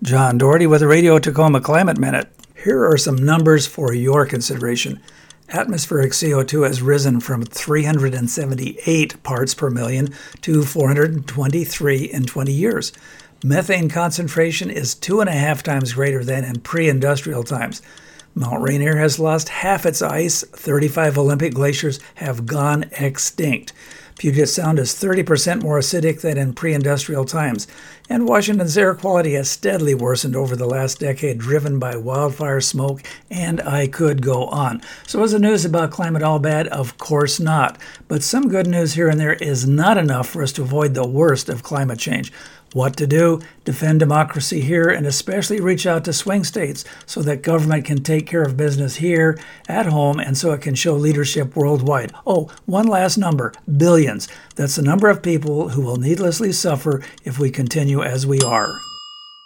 John Doherty with the Radio Tacoma Climate Minute. Here are some numbers for your consideration. Atmospheric CO2 has risen from 378 parts per million to 423 in 20 years. Methane concentration is 2.5 times greater than in pre-industrial times. Mount Rainier has lost half its ice. 35 Olympic glaciers have gone extinct. Puget Sound is 30% more acidic than in pre-industrial times, and Washington's air quality has steadily worsened over the last decade, driven by wildfire smoke, and I could go on. So is the news about climate all bad? Of course not. But some good news here and there is not enough for us to avoid the worst of climate change. What to do? Defend democracy here and especially reach out to swing states so that government can take care of business here at home and so it can show leadership worldwide. Oh, one last number, billions. That's the number of people who will needlessly suffer if we continue as we are.